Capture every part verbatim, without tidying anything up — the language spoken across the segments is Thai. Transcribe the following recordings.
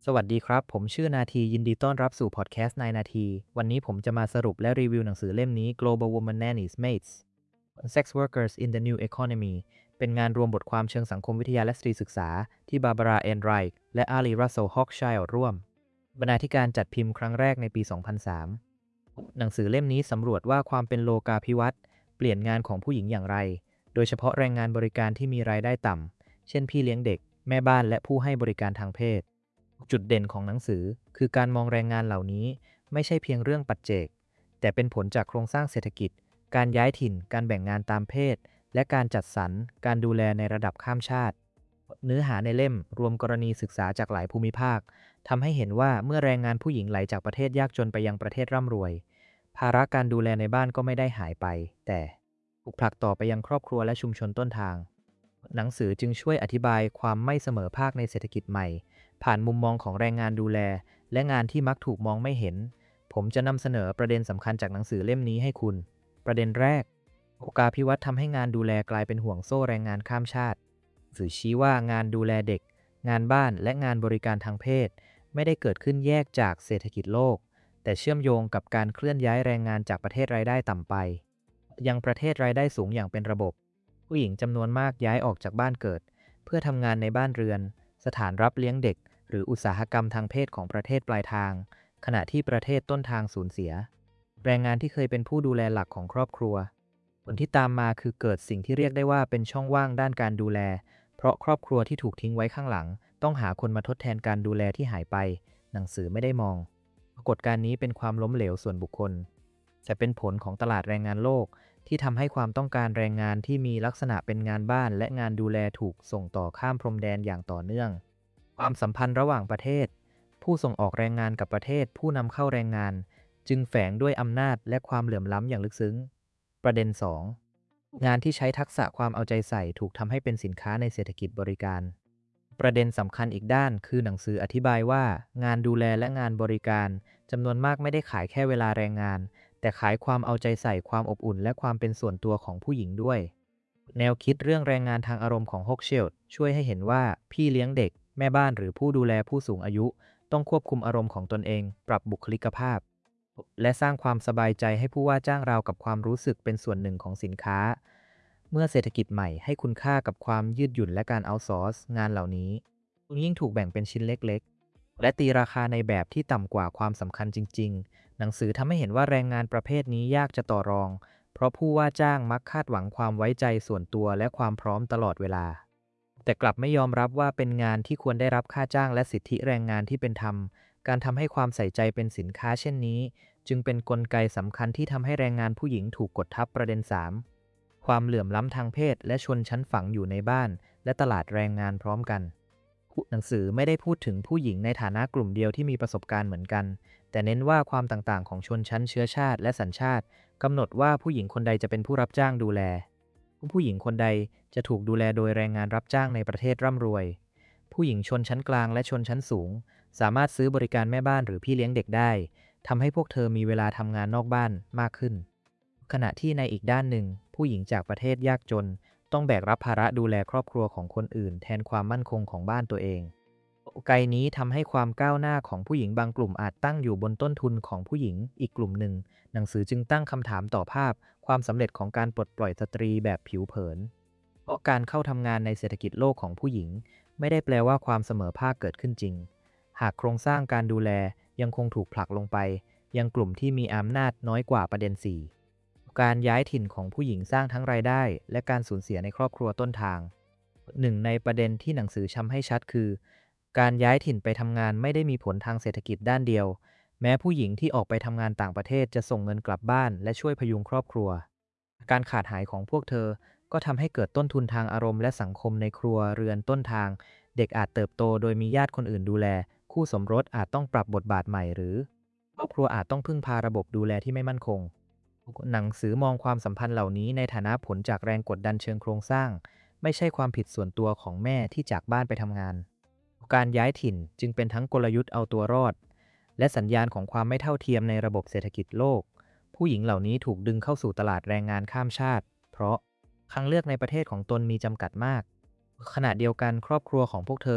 สวัสดีครับผมชื่อนาทียินดีต้อนรับสู่พอดแคสต์นายนาทีวันนี้ผมจะมาสรุปและรีวิวหนังสือเล่มนี้ Global Woman Nannies Maids Sex Workers in the New Economy เป็นงานรวมบทความเชิงสังคมวิทยาและสตรีศึกษาที่บาบาราเอนไรค์และอาลีรัสเซลฮอกชัยร่วมบรรณาธิการจัดพิมพ์ครั้งแรกในปี สองพันสาม หนังสือเล่มนี้สำรวจว่าความเป็นโลกาภิวัตน์เปลี่ยนงานของผู้หญิงอย่างไรโดยเฉพาะแรงงานบริการที่มีรายได้ต่ำเช่นพี่เลี้ยงเด็กแม่บ้านและผู้ให้บริการทางเพศจุดเด่นของหนังสือคือการมองแรงงานเหล่านี้ไม่ใช่เพียงเรื่องปัจเจกแต่เป็นผลจากโครงสร้างเศรษฐกิจการย้ายถิ่นการแบ่งงานตามเพศและการจัดสรรการดูแลในระดับข้ามชาติเนื้อหาในเล่มรวมกรณีศึกษาจากหลายภูมิภาคทำให้เห็นว่าเมื่อแรงงานผู้หญิงไหลจากประเทศยากจนไปยังประเทศร่ำรวยภาระการดูแลในบ้านก็ไม่ได้หายไปแต่ถูกผลักต่อไปยังครอบครัวและชุมชนต้นทางหนังสือจึงช่วยอธิบายความไม่เสมอภาคในเศรษฐกิจใหม่ผ่านมุมมองของแรงงานดูแลและงานที่มักถูกมองไม่เห็นผมจะนำเสนอประเด็นสำคัญจากหนังสือเล่มนี้ให้คุณประเด็นแรกโอกาภิวัตน์ทำให้งานดูแลกลายเป็นห่วงโซ่แรงงานข้ามชาติสื่อชี้ว่างานดูแลเด็กงานบ้านและงานบริการทางเพศไม่ได้เกิดขึ้นแยกจากเศรษฐกิจโลกแต่เชื่อมโยงกับการเคลื่อนย้ายแรงงานจากประเทศรายได้ต่ำไปยังประเทศรายได้สูงอย่างเป็นระบบผู้หญิงจำนวนมากย้ายออกจากบ้านเกิดเพื่อทำงานในบ้านเรือนสถานรับเลี้ยงเด็กหรืออุตสาหกรรมทางเพศของประเทศปลายทางขณะที่ประเทศต้นทางสูญเสียแรงงานที่เคยเป็นผู้ดูแลหลักของครอบครัวผลที่ตามมาคือเกิดสิ่งที่เรียกได้ว่าเป็นช่องว่างด้านการดูแลเพราะครอบครัวที่ถูกทิ้งไว้ข้างหลังต้องหาคนมาทดแทนการดูแลที่หายไปหนังสือไม่ได้มองปรากฏการณ์นี้เป็นความล้มเหลวส่วนบุคคลแต่เป็นผลของตลาดแรงงานโลกที่ทำให้ความต้องการแรงงานที่มีลักษณะเป็นงานบ้านและงานดูแลถูกส่งต่อข้ามพรมแดนอย่างต่อเนื่องความสัมพันธ์ระหว่างประเทศผู้ส่งออกแรงงานกับประเทศผู้นำเข้าแรงงานจึงแฝงด้วยอำนาจและความเหลื่อมล้ำอย่างลึกซึ้งประเด็นสองงานที่ใช้ทักษะความเอาใจใส่ถูกทำให้เป็นสินค้าในเศรษฐกิจบริการประเด็นสำคัญอีกด้านคือหนังสืออธิบายว่างานดูแลและงานบริการจำนวนมากไม่ได้ขายแค่เวลาแรงงานแต่ขายความเอาใจใส่ความอบอุ่นและความเป็นส่วนตัวของผู้หญิงด้วยแนวคิดเรื่องแรงงานทางอารมณ์ของฮอกเชลด์ช่วยให้เห็นว่าพี่เลี้ยงเด็กแม่บ้านหรือผู้ดูแลผู้สูงอายุต้องควบคุมอารมณ์ของตนเองปรับบุคลิกภาพและสร้างความสบายใจให้ผู้ว่าจ้างราวกับความรู้สึกเป็นส่วนหนึ่งของสินค้าเมื่อเศรษฐกิจใหม่ให้คุณค่ากับความยืดหยุ่นและการเอาท์ซอร์สงานเหล่านี้ยิ่งถูกแบ่งเป็นชิ้นเล็กๆและตีราคาในแบบที่ต่ำกว่าความสำคัญจริงๆหนังสือทำให้เห็นว่าแรงงานประเภทนี้ยากจะต่อรองเพราะผู้ว่าจ้างมักคาดหวังความไว้ใจส่วนตัวและความพร้อมตลอดเวลาแต่กลับไม่ยอมรับว่าเป็นงานที่ควรได้รับค่าจ้างและสิทธิแรงงานที่เป็นธรรมการทำให้ความใส่ใจเป็นสินค้าเช่นนี้จึงเป็นกลไกสำคัญที่ทำให้แรงงานผู้หญิงถูกกดทับประเด็นสามความเหลื่อมล้ำทางเพศและชนชั้นฝังอยู่ในบ้านและตลาดแรงงานพร้อมกันหนังสือไม่ได้พูดถึงผู้หญิงในฐานะกลุ่มเดียวที่มีประสบการณ์เหมือนกันแต่เน้นว่าความต่างๆของชนชั้นเชื้อชาติและสัญชาติกำหนดว่าผู้หญิงคนใดจะเป็นผู้รับจ้างดูแลผู้หญิงคนใดจะถูกดูแลโดยแรงงานรับจ้างในประเทศร่ำรวยผู้หญิงชนชั้นกลางและชนชั้นสูงสามารถซื้อบริการแม่บ้านหรือพี่เลี้ยงเด็กได้ทำให้พวกเธอมีเวลาทำงานนอกบ้านมากขึ้นขณะที่ในอีกด้านหนึ่งผู้หญิงจากประเทศยากจนต้องแบกรับภาระดูแลครอบครัวของคนอื่นแทนความมั่นคงของบ้านตัวเองไกลนี้ทำให้ความก้าวหน้าของผู้หญิงบางกลุ่มอาจตั้งอยู่บนต้นทุนของผู้หญิงอีกกลุ่มหนึ่งหนังสือจึงตั้งคำถามต่อภาพความสำเร็จของการปลดปล่อยสตรีแบบผิวเผินเพราะการเข้าทำงานในเศรษฐกิจโลกของผู้หญิงไม่ได้แปลว่าความเสมอภาคเกิดขึ้นจริงหากโครงสร้างการดูแลยังคงถูกผลักลงไปยังกลุ่มที่มีอำนาจน้อยกว่าประเด็นสี่การย้ายถิ่นของผู้หญิงสร้างทั้งรายได้และการสูญเสียในครอบครัวต้นทางหนึ่งในประเด็นที่หนังสือช้ำให้ชัดคือการย้ายถิ่นไปทำงานไม่ได้มีผลทางเศรษฐกิจด้านเดียวแม้ผู้หญิงที่ออกไปทำงานต่างประเทศจะส่งเงินกลับบ้านและช่วยพยุงครอบครัวการขาดหายของพวกเธอก็ทำให้เกิดต้นทุนทางอารมณ์และสังคมในครัวเรือนต้นทางเด็กอาจเติบโตโดยมีญาติคนอื่นดูแลคู่สมรสอาจต้องปรับบทบาทใหม่หรือครอบครัวอาจต้องพึ่งพาระบบดูแลที่ไม่มั่นคงหนังสือมองความสัมพันธ์เหล่านี้ในฐานะผลจากแรงกดดันเชิงโครงสร้างไม่ใช่ความผิดส่วนตัวของแม่ที่จากบ้านไปทำงานการย้ายถิ่นจึงเป็นทั้งกลยุทธ์เอาตัวรอดและสัญญาณของความไม่เท่าเทียมในระบบเศรษฐกิจโลกผู้หญิงเหล่านี้ถูกดึงเข้าสู่ตลาดแรงงานข้ามชาติเพราะทางเลือกในประเทศของตนมีจำกัดมากขณะเดียวกันครอบครัวของพวกเธอ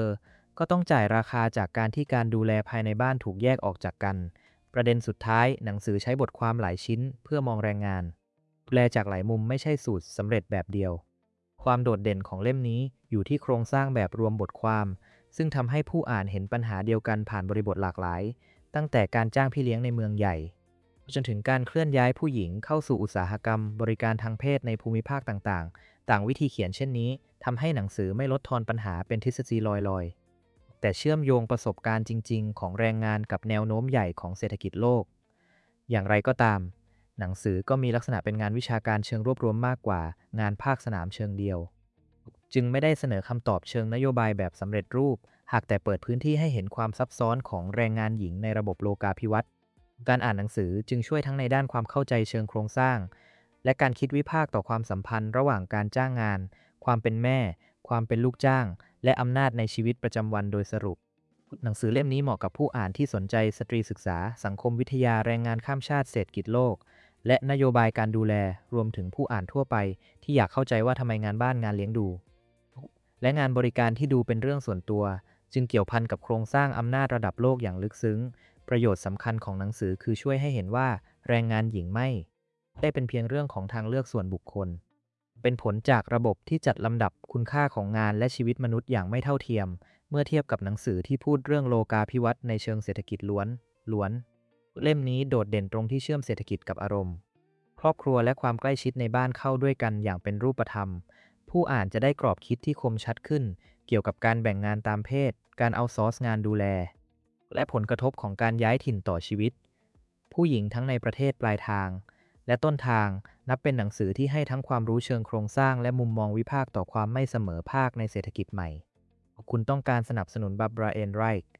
ก็ต้องจ่ายราคาจากการที่การดูแลภายในบ้านถูกแยกออกจากกัน ประเด็นสุดท้ายหนังสือใช้บทความหลายชิ้นเพื่อมองแรงงานดูแลจากหลายมุมไม่ใช่สูตรสำเร็จแบบเดียวความโดดเด่นของเล่มนี้อยู่ที่โครงสร้างแบบรวมบทความซึ่งทำให้ผู้อ่านเห็นปัญหาเดียวกันผ่านบริบทหลากหลายตั้งแต่การจ้างพี่เลี้ยงในเมืองใหญ่จนถึงการเคลื่อนย้ายผู้หญิงเข้าสู่อุตสาหกรรมบริการทางเพศในภูมิภาคต่างๆต่างวิธีเขียนเช่นนี้ทำให้หนังสือไม่ลดทอนปัญหาเป็นทฤษฎีลอยๆแต่เชื่อมโยงประสบการณ์จริงๆของแรงงานกับแนวโน้มใหญ่ของเศรษฐกิจโลกอย่างไรก็ตามหนังสือก็มีลักษณะเป็นงานวิชาการเชิงรวบรวมมากกว่างานภาคสนามเชิงเดียวจึงไม่ได้เสนอคำตอบเชิงนโยบายแบบสำเร็จรูปหากแต่เปิดพื้นที่ให้เห็นความซับซ้อนของแรงงานหญิงในระบบโลกาภิวัตน์การอ่านหนังสือจึงช่วยทั้งในด้านความเข้าใจเชิงโครงสร้างและการคิดวิพากษ์ต่อความสัมพันธ์ระหว่างการจ้างงานความเป็นแม่ความเป็นลูกจ้างและอำนาจในชีวิตประจำวันโดยสรุปหนังสือเล่มนี้เหมาะกับผู้อ่านที่สนใจสตรีศึกษาสังคมวิทยาแรงงานข้ามชาติเศรษฐกิจโลกและนโยบายการดูแลรวมถึงผู้อ่านทั่วไปที่อยากเข้าใจว่าทำไมงานบ้านงานเลี้ยงดูและงานบริการที่ดูเป็นเรื่องส่วนตัวจึงเกี่ยวพันกับโครงสร้างอำนาจระดับโลกอย่างลึกซึ้งประโยชน์สำคัญของหนังสือคือช่วยให้เห็นว่าแรงงานหญิงไม่ได้เป็นเพียงเรื่องของทางเลือกส่วนบุคคลเป็นผลจากระบบที่จัดลำดับคุณค่าของงานและชีวิตมนุษย์อย่างไม่เท่าเทียมเมื่อเทียบกับหนังสือที่พูดเรื่องโลกาภิวัตน์ในเชิงเศรษฐกิจล้วนล้วนเล่มนี้โดดเด่นตรงที่เชื่อมเศรษฐกิจกับอารมณ์ครอบครัวและความใกล้ชิดในบ้านเข้าด้วยกันอย่างเป็นรูปธรรมผู้อ่านจะได้กรอบคิดที่คมชัดขึ้นเกี่ยวกับการแบ่งงานตามเพศการเอาซอร์สงานดูแลและผลกระทบของการย้ายถิ่นต่อชีวิตผู้หญิงทั้งในประเทศปลายทางและต้นทางนับเป็นหนังสือที่ให้ทั้งความรู้เชิงโครงสร้างและมุมมองวิพากษ์ต่อความไม่เสมอภาคในเศรษฐกิจใหม่คุณต้องการสนับสนุนบับบราเอนไรท์